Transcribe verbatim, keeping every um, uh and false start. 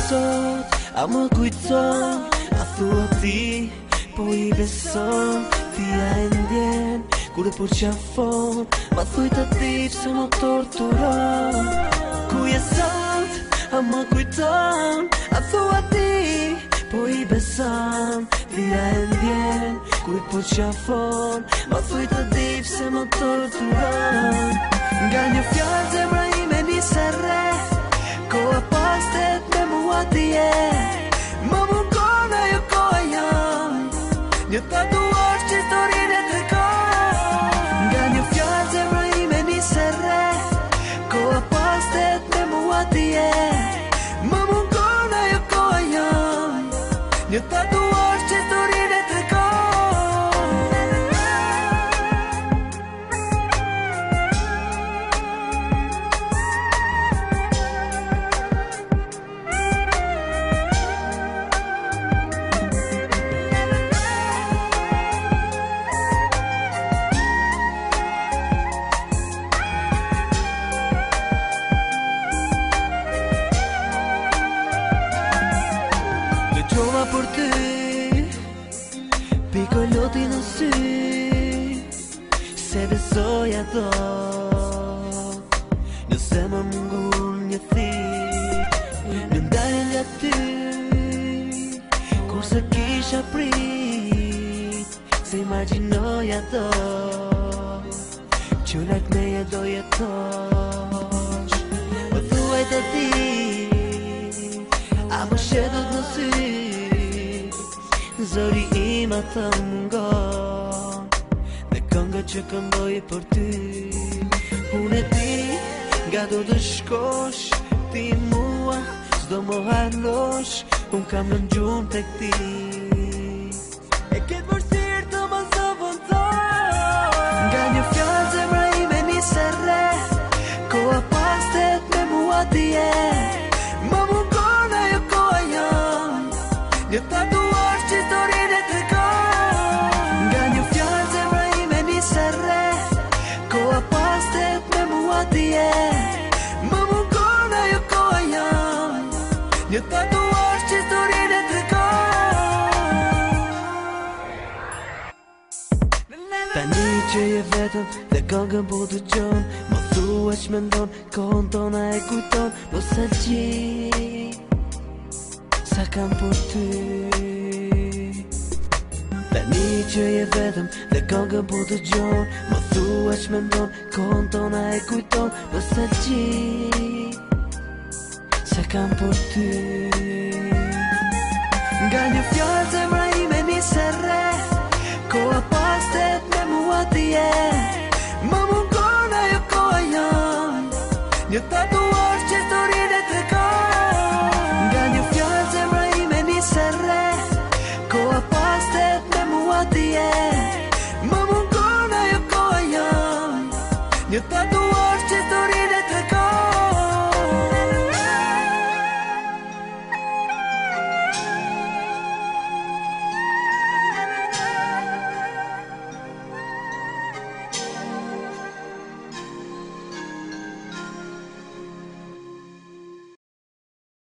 sot, a më kujton, a thua ti, po i beson, ti a e ndjen, kur e për qafon, ma thuj të diq se më torturon. Ku je sot, a më kujton, a thua ti, po i beson, ti a e ndjen, kur e për qafon, ma thuj të diq se më torturon. Nga një fjallë zemra ime nise re, koha pastet me mua ti je, më mungon ajo koha jam, një tatuar që historin e trekon. Nga një fjallë zemra ime nise re, koha pastet me mua ti je, më mungon ajo koha jam, një tatuar që historin e trekon. Për ty, pikoloti në sy, se besoj ato, nëse më mungun një thik, në ndajnë nga ty, kurse kisha prit, se imaginoj ato, që lak me e do jetosh, më thuaj të ti, a më shedot në sy, zëri im atë mungon, dhe kënga që këndoj për ty. Unë e ti, nga do të shkosh, ti mua, s'do më harrosh, unë kam në gjumë tek ti. E ketë vërësirë të më zëvëndon, nga një fjallë zemra ime nise re, koha pastet me mua ti je, më mungon ajo koha jam, një tatuar që historin e trekon. Nga një fjallë zemra ime nise re, koha pastet me mua ti je, më mungon ajo koha jam, një tatuar që historin e trekon. Tani që je vetëm dhe këngën po të gjon, më thua që mendon, kohën tona e kujton, nostalgji sa kam për ty. Tani që je vetëm dhe këngën po të gjon, më thua që mendon, kohën tona e kujton, nostalgji sa kam për ty. Nga një fjallë zemra ime nise re, koha pastet me mua ti je, më mungon ajo koha jam, një tatuar që historin e trekon. Nga një fjallë zemra ime nise re, koha pastet me mua ti je, më mungon ajo koha jam, një tatuar